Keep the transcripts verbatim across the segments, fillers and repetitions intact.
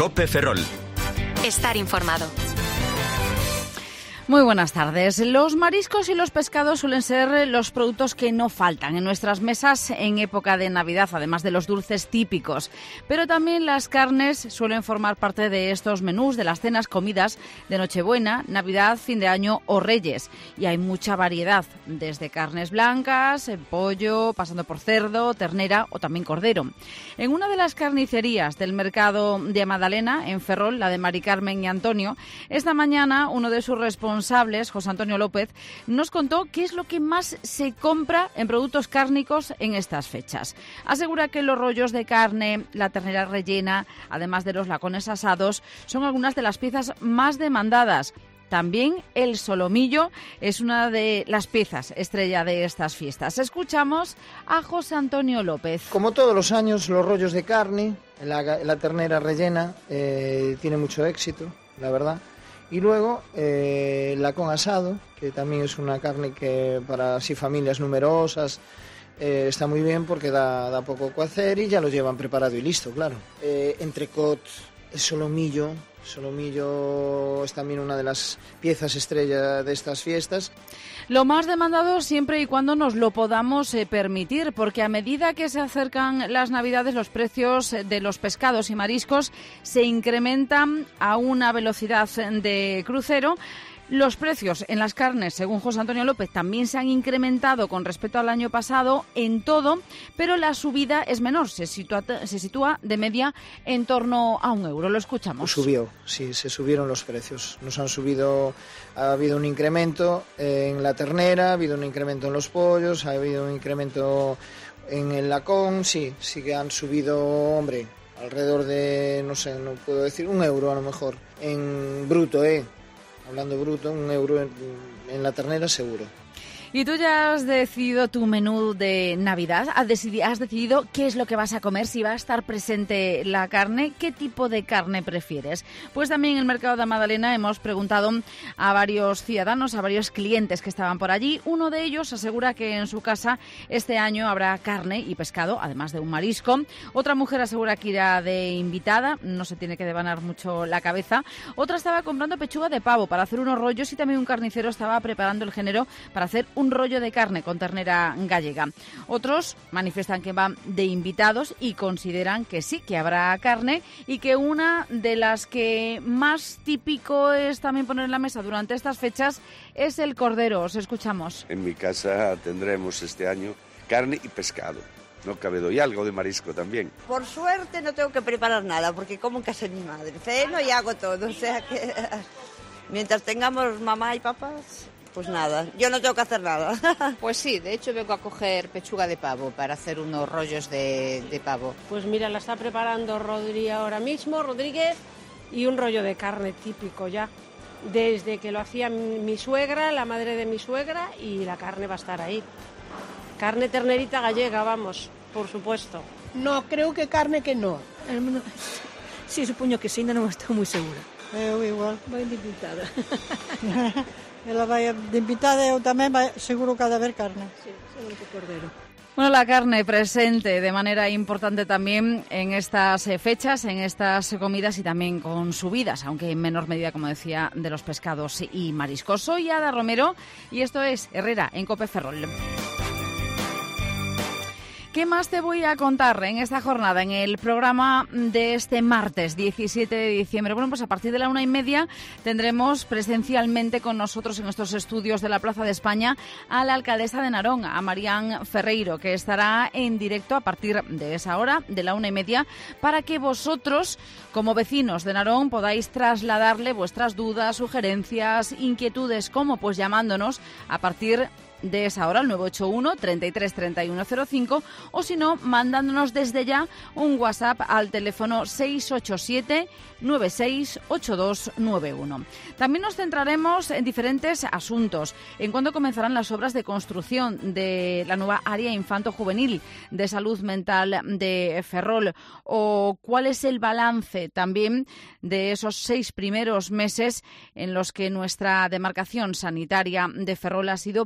COPE Ferrol. Estar informado. Muy buenas tardes. Los mariscos y los pescados suelen ser los productos que no faltan en nuestras mesas en época de Navidad, además de los dulces típicos. Pero también las carnes suelen formar parte de estos menús, de las cenas, comidas de Nochebuena, Navidad, fin de año o Reyes. Y hay mucha variedad, desde carnes blancas, pollo, pasando por cerdo, ternera o también cordero. En una de las carnicerías del mercado de Madalena, en Ferrol, la de Mari Carmen y Antonio, esta mañana uno de sus responsables, José Antonio López, nos contó qué es lo que más se compra en productos cárnicos en estas fechas. Asegura que los rollos de carne, la ternera rellena, además de los lacones asados, son algunas de las piezas más demandadas. También el solomillo es una de las piezas estrella de estas fiestas. Escuchamos a José Antonio López. Como todos los años, los rollos de carne, la, la ternera rellena, eh, tiene mucho éxito, la verdad. Y luego eh, el lacón asado, que también es una carne que para así familias numerosas eh, está muy bien porque da, da poco cocer y ya lo llevan preparado y listo, claro. Eh, entrecot, el solomillo, solomillo es también una de las piezas estrella de estas fiestas. Lo más demandado siempre y cuando nos lo podamos eh, permitir, porque a medida que se acercan las Navidades, los precios de los pescados y mariscos se incrementan a una velocidad de crucero. Los precios en las carnes, según José Antonio López, también se han incrementado con respecto al año pasado en todo, pero la subida es menor, se sitúa, se sitúa de media en torno a un euro. Lo escuchamos. Pues subió, sí, se subieron los precios. Nos han subido, ha habido un incremento en la ternera, ha habido un incremento en los pollos, ha habido un incremento en el lacón, sí, sí que han subido, hombre, alrededor de, no sé, no puedo decir, un euro a lo mejor, en bruto, ¿eh? Hablando bruto, un euro en, en la ternera seguro. Y tú ya has decidido tu menú de Navidad, has decidido, has decidido qué es lo que vas a comer, si va a estar presente la carne, qué tipo de carne prefieres. Pues también en el mercado de Madalena hemos preguntado a varios ciudadanos, a varios clientes que estaban por allí. Uno de ellos asegura que en su casa este año habrá carne y pescado, además de un marisco. Otra mujer asegura que irá de invitada, no se tiene que devanar mucho la cabeza. Otra estaba comprando pechuga de pavo para hacer unos rollos y también un carnicero estaba preparando el género para hacer un rollo de carne con ternera gallega. Otros manifiestan que van de invitados y consideran que sí, que habrá carne y que una de las que más típico es también poner en la mesa durante estas fechas es el cordero. Os escuchamos. En mi casa tendremos este año carne y pescado. No cabe duda, y algo de marisco también. Por suerte no tengo que preparar nada porque como en casa de mi madre. Ceno y hago todo, o sea que mientras tengamos mamá y papás... Pues nada, yo no tengo que hacer nada. Pues sí, de hecho vengo a coger pechuga de pavo para hacer unos rollos de, de pavo. Pues mira, la está preparando Rodríguez ahora mismo, Rodríguez, y un rollo de carne típico ya. Desde que lo hacía mi suegra, la madre de mi suegra, y la carne va a estar ahí. Carne ternerita gallega, vamos, por supuesto. No, creo que carne que no. Sí, supongo que sí, no estoy muy segura. Eu igual, vai de invitada. Ela vai de invitada, eu tamén vai, seguro que ha de haber carne. Sí, seguro que cordero. Bueno, la carne presente de manera importante también en estas fechas, en estas comidas y también con subidas, aunque en menor medida, como decía, de los pescados y mariscos. Soy Ada Romero y esto es Herrera en COPE Ferrol. ¿Qué más te voy a contar en esta jornada, en el programa de este martes diecisiete de diciembre? Bueno, pues a partir de la una y media tendremos presencialmente con nosotros en estos estudios de la Plaza de España a la alcaldesa de Narón, a Marián Ferreiro, que estará en directo a partir de esa hora, de la una y media, para que vosotros, como vecinos de Narón, podáis trasladarle vuestras dudas, sugerencias, inquietudes, como pues llamándonos a partir de esa hora, el nueve ocho uno, treinta y tres, treinta y uno cero cinco, o si no, mandándonos desde ya un WhatsApp al teléfono seis ocho siete, nueve seis ocho dos nueve uno. También nos centraremos en diferentes asuntos, en cuándo comenzarán las obras de construcción de la nueva área infanto-juvenil de salud mental de Ferrol, o cuál es el balance también de esos seis primeros meses en los que nuestra demarcación sanitaria de Ferrol ha sido pionera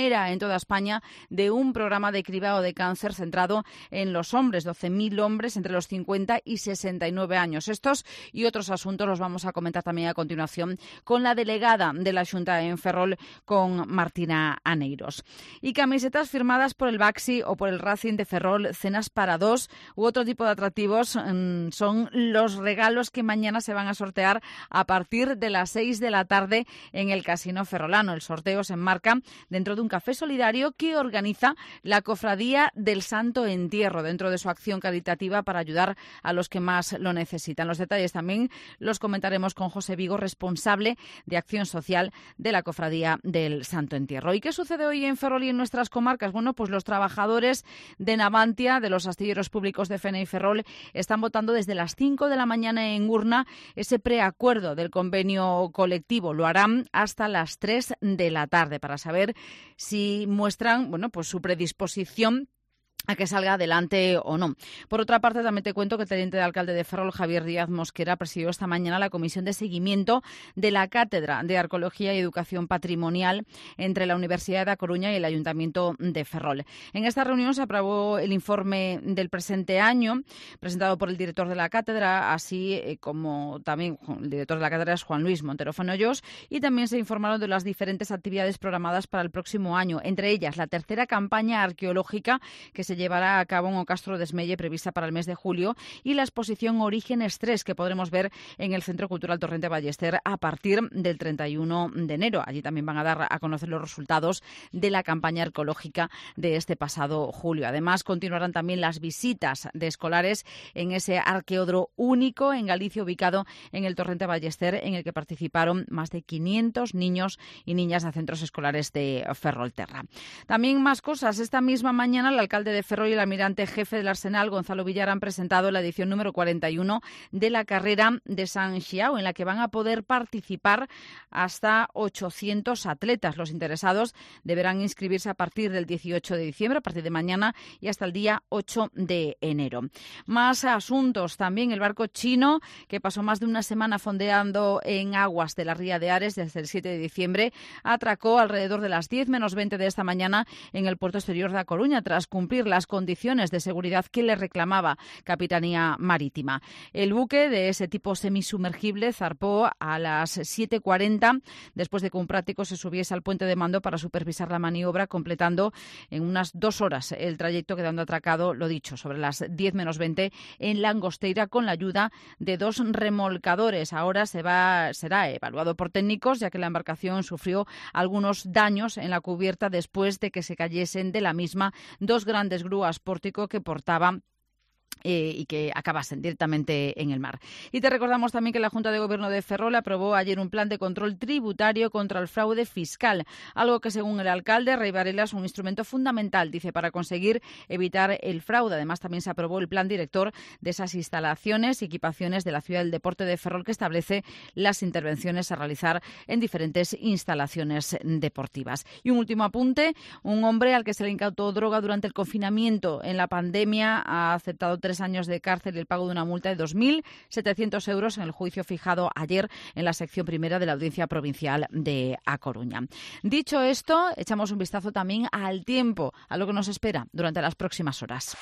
pionera en toda España de un programa de cribado de cáncer centrado en los hombres, doce mil hombres entre los cincuenta y sesenta y nueve años. Estos y otros asuntos los vamos a comentar también a continuación con la delegada de la Xunta en Ferrol, con Martina Aneiros. Y camisetas firmadas por el Baxi o por el Racing de Ferrol, cenas para dos u otro tipo de atractivos mmm, son los regalos que mañana se van a sortear a partir de las seis de la tarde en el Casino Ferrolano. El sorteo se enmarca dentro de un café solidario que organiza la Cofradía del Santo Entierro dentro de su acción caritativa para ayudar a los que más lo necesitan. Los detalles también los comentaremos con José Vigo, responsable de Acción Social de la Cofradía del Santo Entierro. ¿Y qué sucede hoy en Ferrol y en nuestras comarcas? Bueno, pues los trabajadores de Navantia, de los astilleros públicos de Fene y Ferrol, están votando desde las cinco de la mañana en urna ese preacuerdo del convenio colectivo. Lo harán hasta las tres de la tarde para saber si muestran, bueno, pues su predisposición a que salga adelante o no. Por otra parte, también te cuento que el teniente de alcalde de Ferrol, Javier Díaz Mosquera, presidió esta mañana la comisión de seguimiento de la Cátedra de Arqueología y Educación Patrimonial entre la Universidad de A Coruña y el Ayuntamiento de Ferrol. En esta reunión se aprobó el informe del presente año, presentado por el director de la cátedra, así como también el director de la cátedra es Juan Luis Montero Fenollos, y también se informaron de las diferentes actividades programadas para el próximo año, entre ellas la tercera campaña arqueológica que se llevará a cabo en O Castro de Esmelle, prevista para el mes de julio, y la exposición Orígenes tres, que podremos ver en el Centro Cultural Torrente Ballester a partir del treinta y uno de enero. Allí también van a dar a conocer los resultados de la campaña arqueológica de este pasado julio. Además, continuarán también las visitas de escolares en ese arqueódromo único en Galicia, ubicado en el Torrente Ballester, en el que participaron más de quinientos niños y niñas de centros escolares de Ferrolterra. También más cosas. Esta misma mañana, el alcalde de Ferrol y el almirante jefe del Arsenal, Gonzalo Villar, han presentado la edición número cuarenta y uno de la carrera de San Xiao, en la que van a poder participar hasta ochocientos atletas. Los interesados deberán inscribirse a partir del dieciocho de diciembre, a partir de mañana, y hasta el día ocho de enero. Más asuntos. También el barco chino, que pasó más de una semana fondeando en aguas de la ría de Ares desde el siete de diciembre, atracó alrededor de las diez menos veinte de esta mañana en el puerto exterior de A Coruña, tras cumplir las condiciones de seguridad que le reclamaba Capitanía Marítima. El buque, de ese tipo semisumergible, zarpó a las siete cuarenta después de que un práctico se subiese al puente de mando para supervisar la maniobra, completando en unas dos horas el trayecto, quedando atracado, lo dicho, sobre las diez menos veinte en Langosteira, con la ayuda de dos remolcadores. Ahora se va, será evaluado por técnicos, ya que la embarcación sufrió algunos daños en la cubierta después de que se cayesen de la misma dos grandes grúas pórtico que portaban Eh, y que acabasen directamente en el mar. Y te recordamos también que la Junta de Gobierno de Ferrol aprobó ayer un plan de control tributario contra el fraude fiscal, algo que, según el alcalde Rey Varela, es un instrumento fundamental, dice, para conseguir evitar el fraude. Además, también se aprobó el plan director de esas instalaciones y equipaciones de la Ciudad del Deporte de Ferrol, que establece las intervenciones a realizar en diferentes instalaciones deportivas. Y un último apunte: un hombre al que se le incautó droga durante el confinamiento en la pandemia ha aceptado tres años de cárcel y el pago de una multa de dos mil setecientos euros en el juicio fijado ayer en la sección primera de la Audiencia Provincial de A Coruña. Dicho esto, echamos un vistazo también al tiempo, a lo que nos espera durante las próximas horas.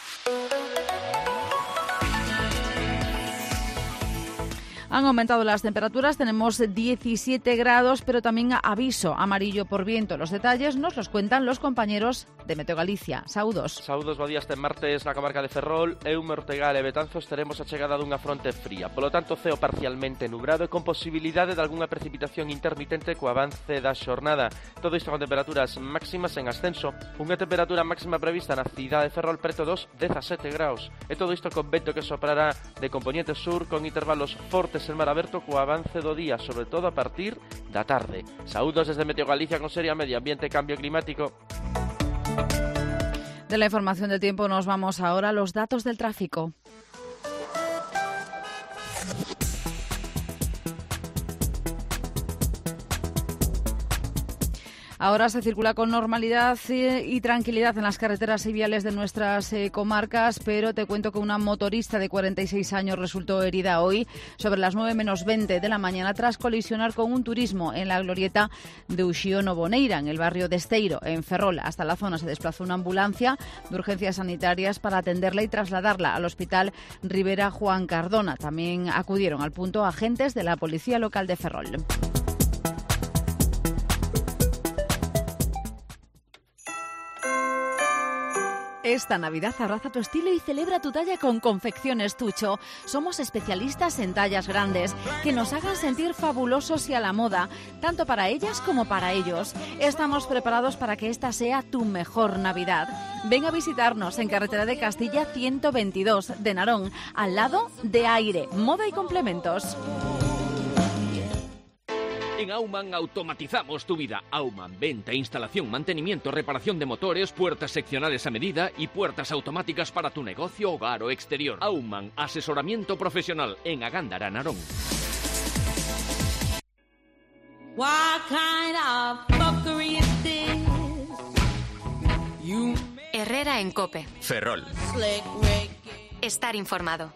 Han aumentado las temperaturas, tenemos diecisiete grados, pero también aviso amarillo por viento. Los detalles nos los cuentan los compañeros de Meteo Galicia. Saúdos. Saúdos, bo día. Este martes na comarca de Ferrol, Eume, Ortegal e Betanzos teremos a chegada dunha fronte fría. Polo tanto, ceo parcialmente nubrado e con posibilidade de algunha precipitación intermitente co avance da xornada. Todo isto con temperaturas máximas en ascenso. Unha temperatura máxima prevista na cidade de Ferrol preto dos dezasete graus. E todo isto con vento que soprará de componente sur con intervalos fortes en mar aberto co avance do día, sobre todo a partir da tarde. Saúdos desde Meteo Galicia con Seria Medio Ambiente e Cambio Climático. De la información del tiempo nos vamos ahora a los datos del tráfico. Ahora se circula con normalidad y tranquilidad en las carreteras y viales de nuestras eh, comarcas, pero te cuento que una motorista de cuarenta y seis años resultó herida hoy sobre las nueve menos veinte de la mañana tras colisionar con un turismo en la glorieta de Uxío Boneira, en el barrio de Esteiro, en Ferrol. Hasta la zona se desplazó una ambulancia de urgencias sanitarias para atenderla y trasladarla al hospital Rivera Juan Cardona. También acudieron al punto agentes de la policía local de Ferrol. Esta Navidad abraza tu estilo y celebra tu talla con Confecciones Tucho. Somos especialistas en tallas grandes que nos hagan sentir fabulosos y a la moda, tanto para ellas como para ellos. Estamos preparados para que esta sea tu mejor Navidad. Ven a visitarnos en Carretera de Castilla ciento veintidós de Narón, al lado de Aire, Moda y Complementos. En Aumann automatizamos tu vida. Aumann, venta, instalación, mantenimiento, reparación de motores, puertas seccionales a medida y puertas automáticas para tu negocio, hogar o exterior. Aumann, asesoramiento profesional en Agándara, Narón. Herrera en COPE. Ferrol. Estar informado.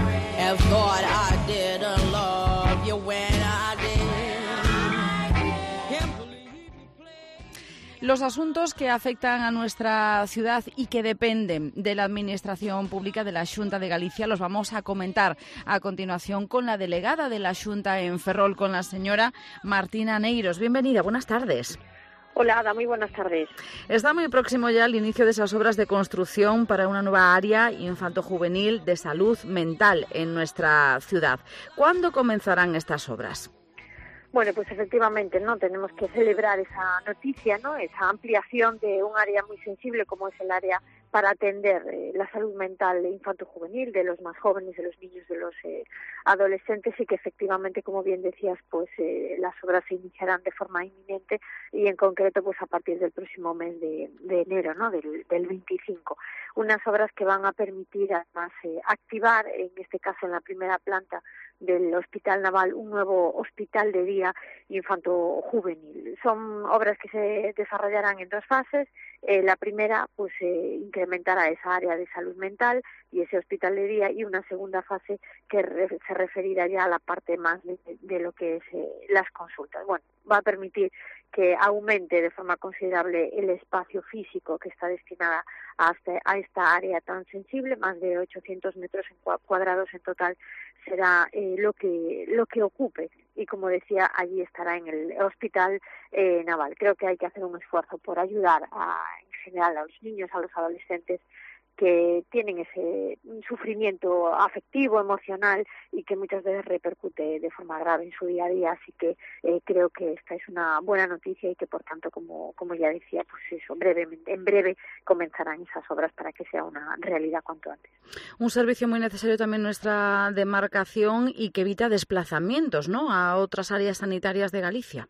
Los asuntos que afectan a nuestra ciudad y que dependen de la Administración Pública de la Xunta de Galicia los vamos a comentar a continuación con la delegada de la Xunta en Ferrol, con la señora Martina Neiros. Bienvenida, buenas tardes. Hola, Ada, muy buenas tardes. Está muy próximo ya el inicio de esas obras de construcción para una nueva área infanto-juvenil de salud mental en nuestra ciudad. ¿Cuándo comenzarán estas obras? Bueno, pues efectivamente, ¿no? Tenemos que celebrar esa noticia, ¿no? Esa ampliación de un área muy sensible como es el área para atender eh, la salud mental infanto-juvenil de los más jóvenes, de los niños, de los eh, adolescentes, y que efectivamente, como bien decías, pues eh, las obras se iniciarán de forma inminente y en concreto pues a partir del próximo mes de, de enero, ¿no? Del, del veinticinco. Unas obras que van a permitir además eh, activar, en este caso en la primera planta del Hospital Naval, un nuevo hospital de día infanto-juvenil. Son obras que se desarrollarán en dos fases. Eh, la primera, pues, eh, incrementará esa área de salud mental y ese hospital de día, y una segunda fase que re se referirá ya a la parte más de, de lo que es eh, las consultas. Bueno, va a permitir que aumente de forma considerable el espacio físico que está destinada a esta, a esta área tan sensible. Más de ochocientos metros cuadrados en total será eh, lo que lo que ocupe, y como decía, allí estará en el hospital eh, naval. Creo que hay que hacer un esfuerzo por ayudar a, en general a los niños, a los adolescentes que tienen ese sufrimiento afectivo, emocional, y que muchas veces repercute de forma grave en su día a día. Así que eh, creo que esta es una buena noticia y que, por tanto, como, como ya decía, pues eso, brevemente, en breve comenzarán esas obras para que sea una realidad cuanto antes. Un servicio muy necesario también en nuestra demarcación y que evita desplazamientos, ¿no?, a otras áreas sanitarias de Galicia.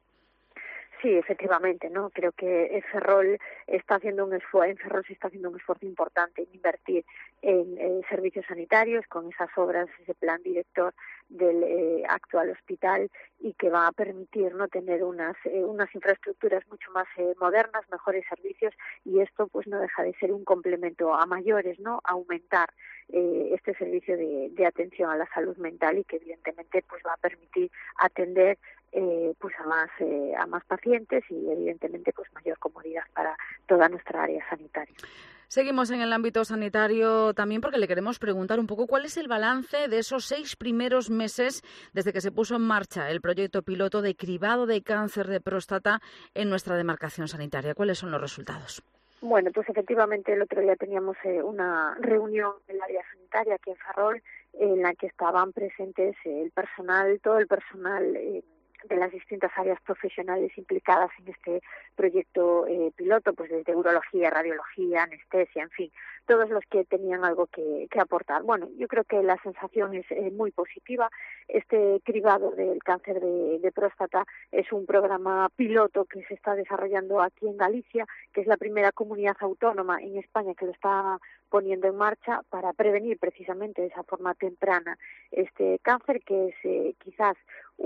Sí, efectivamente, ¿no? Creo que Ferrol está haciendo un esfuerzo, en Ferrol se está haciendo un esfuerzo importante en invertir en, en servicios sanitarios con esas obras, ese plan director del eh, actual hospital, y que va a permitir no tener unas eh, unas infraestructuras mucho más eh, modernas, mejores servicios, y esto pues no deja de ser un complemento a mayores, ¿no? Aumentar eh, este servicio de, de atención a la salud mental, y que evidentemente pues va a permitir atender Eh, pues a más eh, a más pacientes y evidentemente pues mayor comodidad para toda nuestra área sanitaria. Seguimos en el ámbito sanitario también porque le queremos preguntar un poco cuál es el balance de esos seis primeros meses desde que se puso en marcha el proyecto piloto de cribado de cáncer de próstata en nuestra demarcación sanitaria. ¿Cuáles son los resultados? Bueno, pues efectivamente el otro día teníamos eh, una reunión en el área sanitaria aquí en Ferrol, en la que estaban presentes eh, el personal, todo el personal eh, de las distintas áreas profesionales implicadas en este proyecto eh, piloto, pues desde urología, radiología, anestesia, en fin, todos los que tenían algo que, que aportar. Bueno, yo creo que la sensación es eh, muy positiva. Este cribado del cáncer de, de próstata es un programa piloto que se está desarrollando aquí en Galicia, que es la primera comunidad autónoma en España que lo está poniendo en marcha para prevenir precisamente de esa forma temprana este cáncer, que es eh, quizás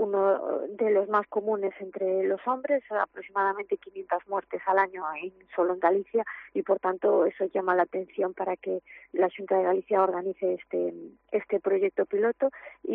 uno de los más comunes entre los hombres, aproximadamente quinientas muertes al año en, solo en Galicia, y por tanto eso llama la atención para que la Xunta de Galicia organice este este proyecto piloto.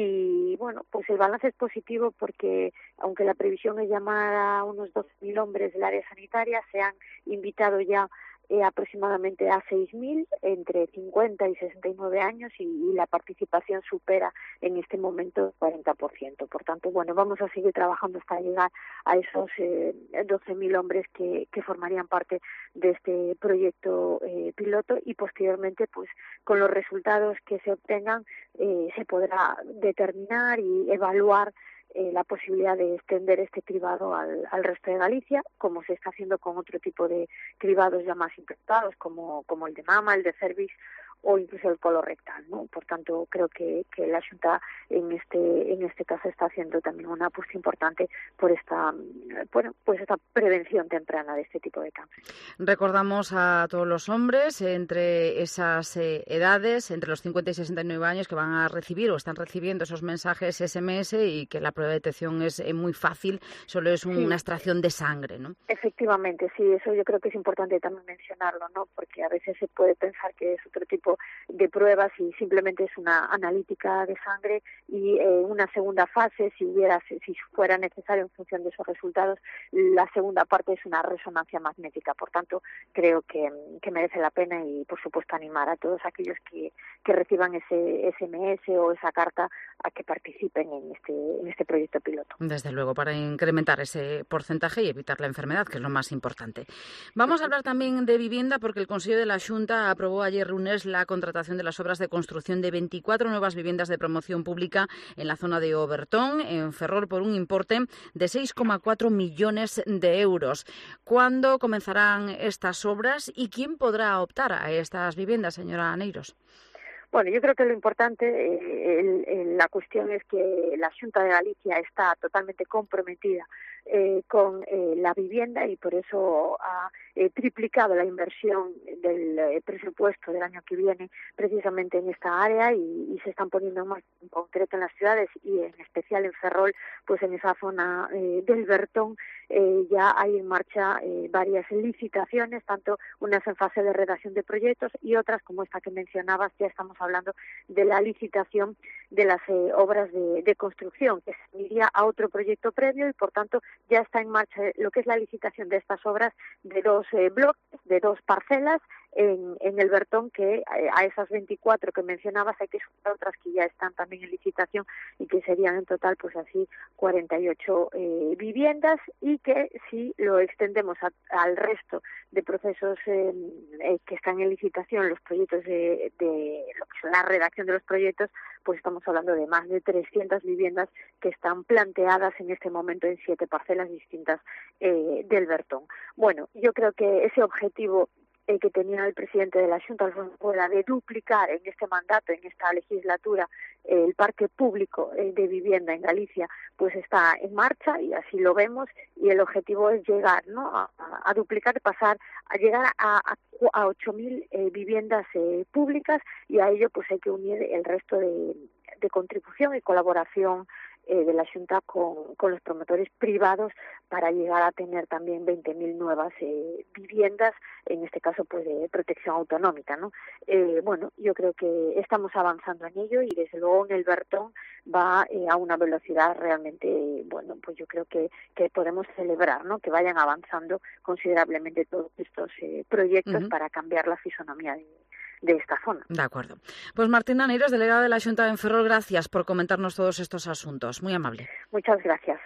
Y bueno, pues el balance es positivo porque aunque la previsión es llamar a unos doce mil hombres del área sanitaria, se han invitado ya Eh, aproximadamente a seis mil entre cincuenta y sesenta y nueve años y, y la participación supera en este momento el cuarenta por ciento. Por tanto, bueno, vamos a seguir trabajando hasta llegar a esos eh, doce mil hombres que, que formarían parte de este proyecto eh, piloto, y posteriormente, pues con los resultados que se obtengan, eh, se podrá determinar y evaluar Eh, la posibilidad de extender este cribado al, al resto de Galicia, como se está haciendo con otro tipo de cribados ya más impactados, como, como el de mama, el de cervix o incluso el colorectal, ¿no? Por tanto, creo que, que la Xunta en este en este caso está haciendo también una apuesta importante por esta bueno pues esta prevención temprana de este tipo de cáncer. Recordamos a todos los hombres entre esas eh, edades, entre los cincuenta y sesenta y nueve años, que van a recibir o están recibiendo esos mensajes ese eme ese, y que la prueba de detección es eh, muy fácil, solo es un, sí. una extracción de sangre, ¿no? Efectivamente, sí, eso yo creo que es importante también mencionarlo, ¿no? Porque a veces se puede pensar que es otro tipo de pruebas y simplemente es una analítica de sangre, y eh, una segunda fase, si hubiera si fuera necesario en función de esos resultados, la segunda parte es una resonancia magnética. Por tanto, creo que, que merece la pena, y por supuesto animar a todos aquellos que, que reciban ese ese eme ese o esa carta a que participen en este en este proyecto piloto. Desde luego, para incrementar ese porcentaje y evitar la enfermedad, que es lo más importante. Vamos a hablar también de vivienda, porque el Consejo de la Xunta aprobó ayer lunes la contratación de las obras de construcción de veinticuatro nuevas viviendas de promoción pública en la zona de Obertón, en Ferrol, por un importe de seis coma cuatro millones de euros. ¿Cuándo comenzarán estas obras y quién podrá optar a estas viviendas, señora Aneiros? Bueno, yo creo que lo importante, eh, el, el, la cuestión es que la Xunta de Galicia está totalmente comprometida eh, con eh, la vivienda, y por eso ha eh, triplicado la inversión del eh, presupuesto del año que viene precisamente en esta área, y, y se están poniendo más en concreto en las ciudades y en especial en Ferrol, pues en esa zona eh, del Bertón eh, ya hay en marcha eh, varias licitaciones, tanto unas en fase de redacción de proyectos y otras como esta que mencionabas. Ya estamos hablando de la licitación de las eh, obras de, de construcción, que se iría a otro proyecto previo, y por tanto ya está en marcha lo que es la licitación de estas obras de dos eh, bloques, de dos parcelas en, en el Bertón, que eh, a esas veinticuatro que mencionabas hay que sumar otras que ya están también en licitación, y que serían en total pues así cuarenta y ocho eh, viviendas, y que si lo extendemos a, al resto de procesos eh, eh, que están en licitación, los proyectos de, de lo que es la redacción de los proyectos, pues estamos hablando de más de trescientas viviendas que están planteadas en este momento en siete parcelas distintas eh, del Bertón. Bueno, yo creo que ese objetivo eh, que tenía el presidente de la Xunta, Alfonso Puela, de duplicar en este mandato, en esta legislatura, eh, el parque público eh, de vivienda en Galicia, pues está en marcha, y así lo vemos, y el objetivo es llegar, ¿no?, a, a duplicar, pasar a llegar a, a, a ocho mil eh, viviendas eh, públicas, y a ello pues hay que unir el resto de, de contribución y colaboración eh, de la Xunta con, con los promotores privados, para llegar a tener también veinte mil nuevas eh, viviendas, en este caso pues de protección autonómica, ¿no? Eh, bueno, yo creo que estamos avanzando en ello, y desde luego en el Bertón va eh, a una velocidad realmente, eh, bueno, pues yo creo que, que podemos celebrar, ¿no?, que vayan avanzando considerablemente todos estos eh, proyectos uh-huh. para cambiar la fisonomía de de esta zona. De acuerdo. Pues Martina Aneiros, delegada de la Xunta en Ferrol, gracias por comentarnos todos estos asuntos. Muy amable. Muchas gracias.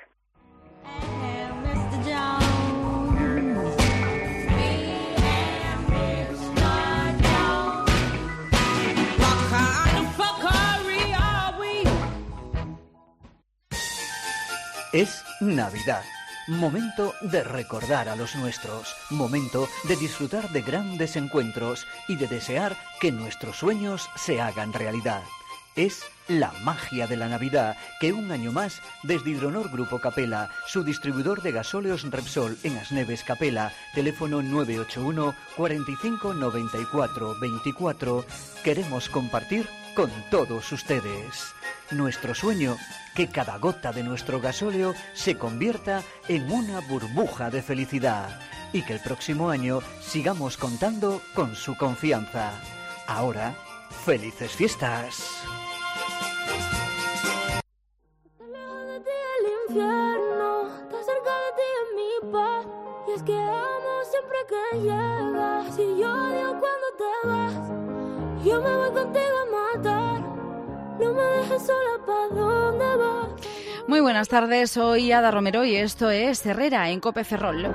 Es Navidad. Momento de recordar a los nuestros, momento de disfrutar de grandes encuentros y de desear que nuestros sueños se hagan realidad. Es la magia de la Navidad que un año más, desde Hidronor Grupo Capela, su distribuidor de gasóleos Repsol en As Neves Capela, teléfono nueve ocho uno, cuarenta y cinco, noventa y cuatro, veinticuatro, queremos compartir con todos ustedes. Nuestro sueño, que cada gota de nuestro gasóleo se convierta en una burbuja de felicidad y que el próximo año sigamos contando con su confianza. Ahora, ¡felices fiestas! Infierno, está cerca de ti en mi paz. Y es que amo siempre que llegas. Y yo odio cuando te vas. Yo me voy contigo a matar. No me dejes sola, ¿pa' dónde vas? Muy buenas tardes, soy Ada Romero y esto es Herrera en Cope Ferrol.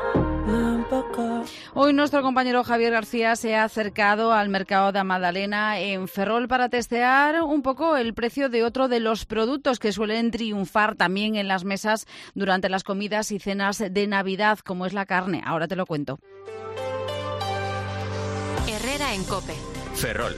Hoy nuestro compañero Javier García se ha acercado al mercado de Madalena en Ferrol para testear un poco el precio de otro de los productos que suelen triunfar también en las mesas durante las comidas y cenas de Navidad, como es la carne. Ahora te lo cuento. Herrera en Cope. Ferrol.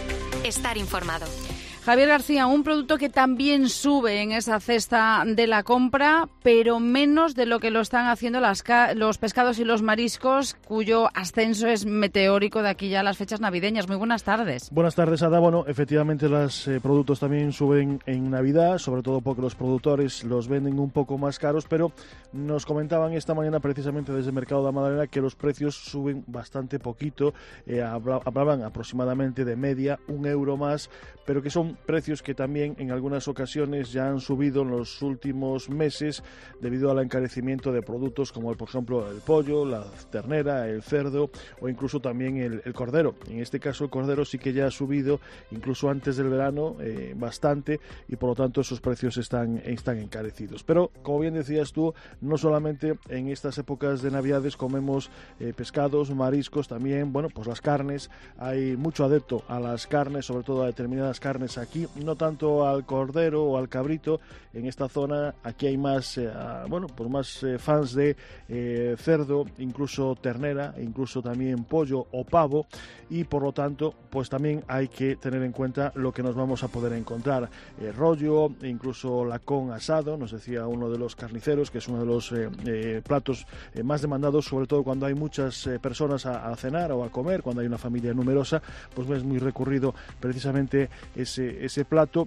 Estar informado. Javier García, un producto que también sube en esa cesta de la compra, pero menos de lo que lo están haciendo las ca- los pescados y los mariscos, cuyo ascenso es meteórico de aquí ya a las fechas navideñas. Muy buenas tardes. Buenas tardes, Ada. Bueno, efectivamente los eh, productos también suben en Navidad, sobre todo porque los productores los venden un poco más caros, pero nos comentaban esta mañana precisamente desde el mercado de Madalena que los precios suben bastante poquito, eh, habla- hablaban aproximadamente de media, un euro más, pero que son precios que también en algunas ocasiones ya han subido en los últimos meses debido al encarecimiento de productos como por ejemplo el pollo, la ternera, el cerdo o incluso también el, el cordero. En este caso el cordero sí que ya ha subido incluso antes del verano eh, bastante y por lo tanto esos precios están, están encarecidos. Pero como bien decías tú, no solamente en estas épocas de Navidades comemos eh, pescados, mariscos, también bueno pues las carnes. Hay mucho adepto a las carnes, sobre todo a determinadas carnes aquí, no tanto al cordero o al cabrito. En esta zona aquí hay más eh, bueno pues más eh, fans de eh, cerdo, incluso ternera, incluso también pollo o pavo, y por lo tanto pues también hay que tener en cuenta lo que nos vamos a poder encontrar. Eh, rollo, incluso lacón asado, nos decía uno de los carniceros que es uno de los eh, eh, platos eh, más demandados, sobre todo cuando hay muchas eh, personas a, a cenar o a comer, cuando hay una familia numerosa, pues es muy recurrido precisamente ese, ese plato.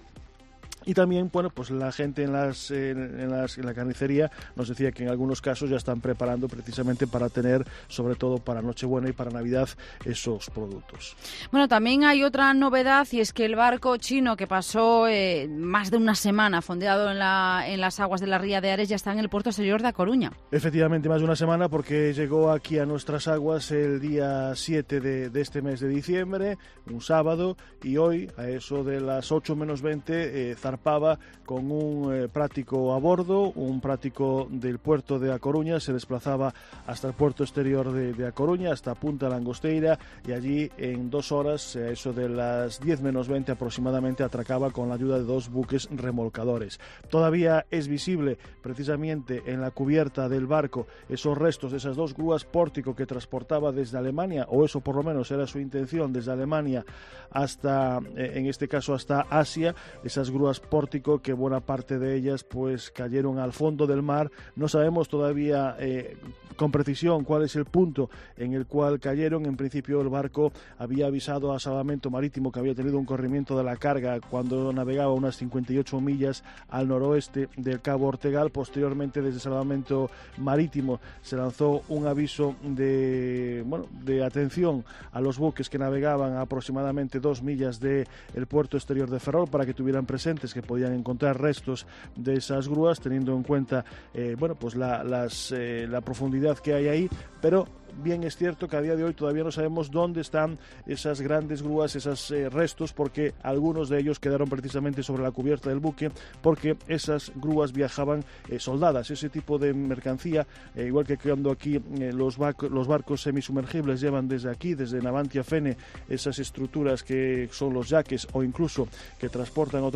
Y también, bueno, pues la gente en las, en, en las en la carnicería nos decía que en algunos casos ya están preparando precisamente para tener, sobre todo para Nochebuena y para Navidad, esos productos. Bueno, también hay otra novedad y es que el barco chino que pasó eh, más de una semana fondeado en, la, en las aguas de la Ría de Ares ya está en el puerto exterior de A Coruña. Efectivamente, más de una semana porque llegó aquí a nuestras aguas el día siete de, de este mes de diciembre, un sábado, y hoy a eso de las ocho menos veinte eh, zarpaba con un eh, práctico a bordo, un práctico del puerto de A Coruña, se desplazaba hasta el puerto exterior de, de A Coruña, hasta Punta Langosteira, y allí en dos horas, a eso de las diez menos veinte aproximadamente, atracaba con la ayuda de dos buques remolcadores. Todavía es visible precisamente en la cubierta del barco esos restos de esas dos grúas pórtico que transportaba desde Alemania, o eso por lo menos era su intención, desde Alemania hasta, eh, en este caso hasta Asia, esas grúas pórtico que buena parte de ellas pues cayeron al fondo del mar. No sabemos todavía eh, con precisión cuál es el punto en el cual cayeron. En principio el barco había avisado a Salvamento Marítimo que había tenido un corrimiento de la carga cuando navegaba unas cincuenta y ocho millas al noroeste del Cabo Ortegal. Posteriormente, desde Salvamento Marítimo se lanzó un aviso de, bueno, de atención a los buques que navegaban a aproximadamente dos millas del puerto exterior de Ferrol para que tuvieran presentes que podían encontrar restos de esas grúas, teniendo en cuenta eh, bueno pues la, las, eh, la profundidad que hay ahí, pero bien es cierto que a día de hoy todavía no sabemos dónde están esas grandes grúas, esos eh, restos, porque algunos de ellos quedaron precisamente sobre la cubierta del buque, porque esas grúas viajaban eh, soldadas. Ese tipo de mercancía, eh, igual que cuando aquí eh, los, barcos, los barcos semisumergibles llevan desde aquí, desde Navantia Fene, esas estructuras que son los yaques o incluso que transportan otro tipo de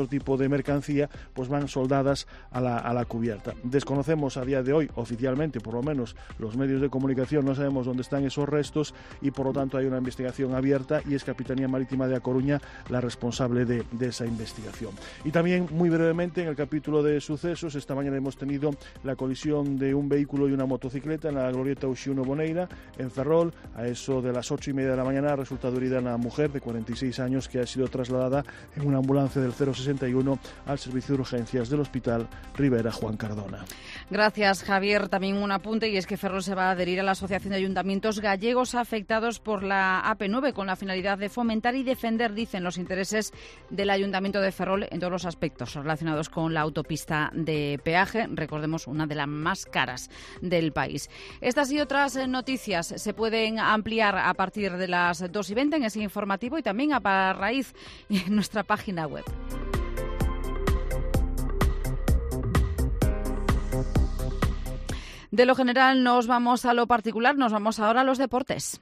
de mercancía pues van soldadas a la, a la cubierta. Desconocemos a día de hoy, oficialmente, por lo menos los medios de comunicación, no sabemos dónde están esos restos y por lo tanto hay una investigación abierta y es Capitanía Marítima de A Coruña la responsable de, de esa investigación. Y también, muy brevemente, en el capítulo de sucesos, esta mañana hemos tenido la colisión de un vehículo y una motocicleta en la glorieta Uxiuno Boneira, en Ferrol. A eso de las ocho y media de la mañana ha resultado herida una mujer de cuarenta y seis años que ha sido trasladada en una ambulancia del cero sesenta y uno al servicio de urgencias del Hospital Rivera Juan Cardona. Gracias, Javier. También un apunte, y es que Ferrol se va a adherir a la Asociación de Ayuntamientos Gallegos Afectados por la A P nueve con la finalidad de fomentar y defender, dicen, los intereses del Ayuntamiento de Ferrol en todos los aspectos relacionados con la autopista de peaje, recordemos, una de las más caras del país. Estas y otras noticias se pueden ampliar a partir de las dos y veinte en ese informativo y también a raíz en nuestra página web. De lo general nos vamos a lo particular, nos vamos ahora a los deportes.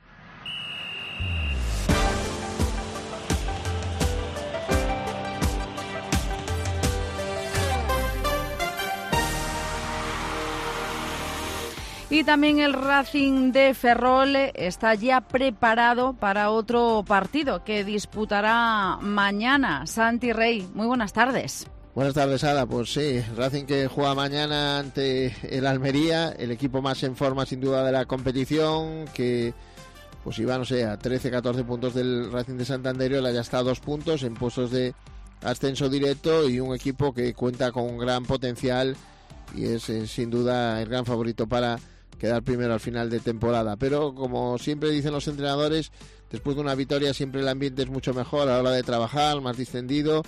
Y también el Racing de Ferrol está ya preparado para otro partido que disputará mañana. Santi Rey, muy buenas tardes. Buenas tardes, Ada. Pues sí, Racing que juega mañana ante el Almería, el equipo más en forma sin duda de la competición, que pues iba, no sé, a trece, catorce puntos del Racing de Santander, y ya está a dos puntos en puestos de ascenso directo, y un equipo que cuenta con un gran potencial y es eh, sin duda el gran favorito para quedar primero al final de temporada. Pero como siempre dicen los entrenadores, después de una victoria siempre el ambiente es mucho mejor a la hora de trabajar, más distendido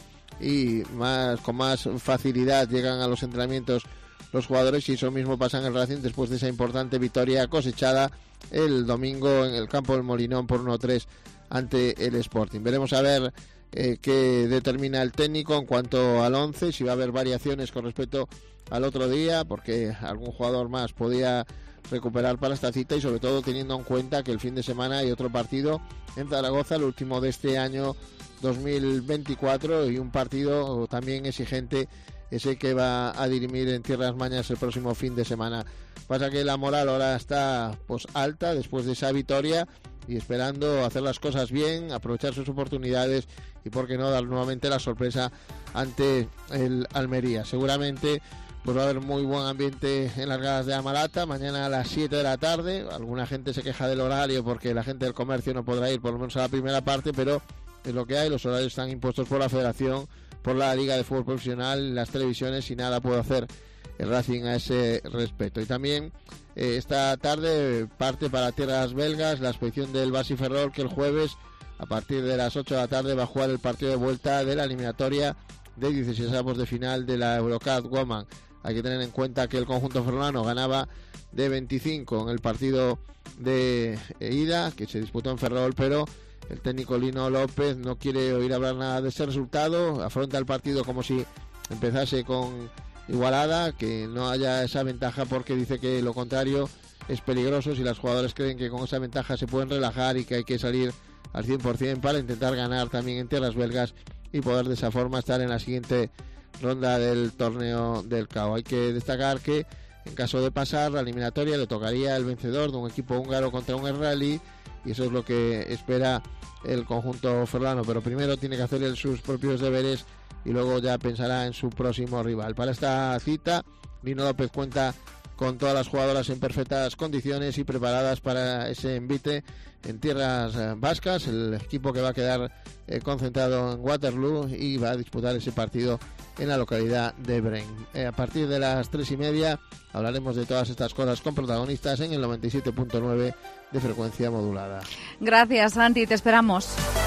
y más con más facilidad llegan a los entrenamientos los jugadores, y eso mismo pasa en el Racing después de esa importante victoria cosechada el domingo en el campo del Molinón por uno tres ante el Sporting. Veremos a ver eh, qué determina el técnico en cuanto al once, si va a haber variaciones con respecto al otro día, porque algún jugador más podía recuperar para esta cita, y sobre todo teniendo en cuenta que el fin de semana hay otro partido en Zaragoza, el último de este año dos mil veinticuatro, y un partido también exigente, ese que va a dirimir en Tierras Mañas el próximo fin de semana. Pasa que la moral ahora está pues alta después de esa victoria y esperando hacer las cosas bien, aprovechar sus oportunidades y por qué no dar nuevamente la sorpresa ante el Almería. Seguramente pues va a haber muy buen ambiente en las gradas de Amarata mañana a las siete de la tarde. Alguna gente se queja del horario porque la gente del comercio no podrá ir por lo menos a la primera parte, pero es lo que hay. Los horarios están impuestos por la Federación, por la Liga de Fútbol Profesional, las televisiones, y nada puede hacer el Racing a ese respecto. Y también eh, esta tarde parte para tierras belgas la expedición del Basi Ferrol, que el jueves a partir de las ocho de la tarde va a jugar el partido de vuelta de la eliminatoria de dieciseisavos de final de la Eurocup Women. Hay que tener en cuenta que el conjunto ferrolano ganaba de veinticinco en el partido de ida que se disputó en Ferrol, pero el técnico Lino López no quiere oír hablar nada de ese resultado, afronta el partido como si empezase con igualada, que no haya esa ventaja, porque dice que lo contrario es peligroso si los jugadores creen que con esa ventaja se pueden relajar y que hay que salir al cien por ciento para intentar ganar también en tierras belgas y poder de esa forma estar en la siguiente ronda del torneo del C A O. Hay que destacar que en caso de pasar la eliminatoria le tocaría el vencedor de un equipo húngaro contra un israelí, y eso es lo que espera el conjunto ferrolano, pero primero tiene que hacer él sus propios deberes y luego ya pensará en su próximo rival. Para esta cita Lino López cuenta con todas las jugadoras en perfectas condiciones y preparadas para ese envite en tierras vascas, el equipo que va a quedar eh, concentrado en Waterloo y va a disputar ese partido en la localidad de Bren. Eh, a partir de las tres y media hablaremos de todas estas cosas con protagonistas en el noventa y siete punto nueve de frecuencia modulada. Gracias, Santi, te esperamos.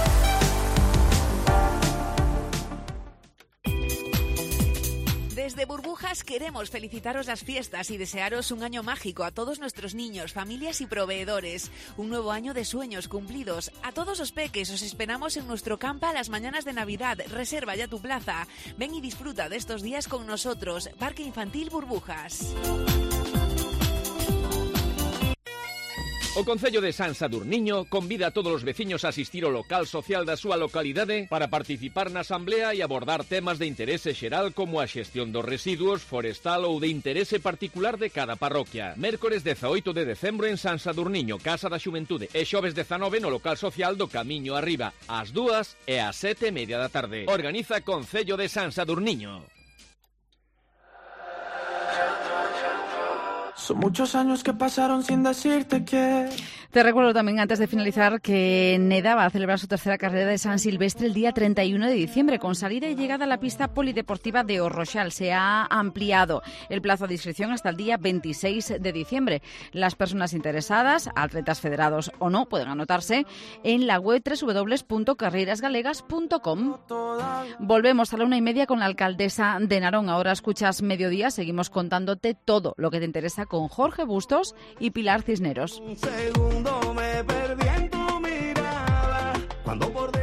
Desde Burbujas queremos felicitaros las fiestas y desearos un año mágico a todos nuestros niños, familias y proveedores. Un nuevo año de sueños cumplidos. A todos os peques os esperamos en nuestro campa a las mañanas de Navidad. Reserva ya tu plaza. Ven y disfruta de estos días con nosotros. Parque Infantil Burbujas. O Concello de San Sadurniño convida a todos os veciños a asistir ao local social da súa localidade para participar na asamblea e abordar temas de interese xeral como a xestión dos residuos, forestal ou de interese particular de cada parroquia. Mércores dezaoito de decembro en San Sadurniño, Casa da Xuventude, e xoves dezanove no local social do Camiño Arriba, ás dúas e ás sete e media da tarde. Organiza Concello de San Sadurniño. Son muchos años que pasaron sin decirte que... Te recuerdo también, antes de finalizar, que NEDA va a celebrar su tercera carrera de San Silvestre el día treinta y uno de diciembre, con salida y llegada a la pista polideportiva de Orroxal. Se ha ampliado el plazo de inscripción hasta el día veintiséis de diciembre. Las personas interesadas, atletas federados o no, pueden anotarse en la web doble u doble u doble u punto carreras galegas punto com. Volvemos a la una y media con la alcaldesa de Narón. Ahora escuchas Mediodía, seguimos contándote todo lo que te interesa con Jorge Bustos y Pilar Cisneros. Un segundo me perdí en tu mirada, cuando por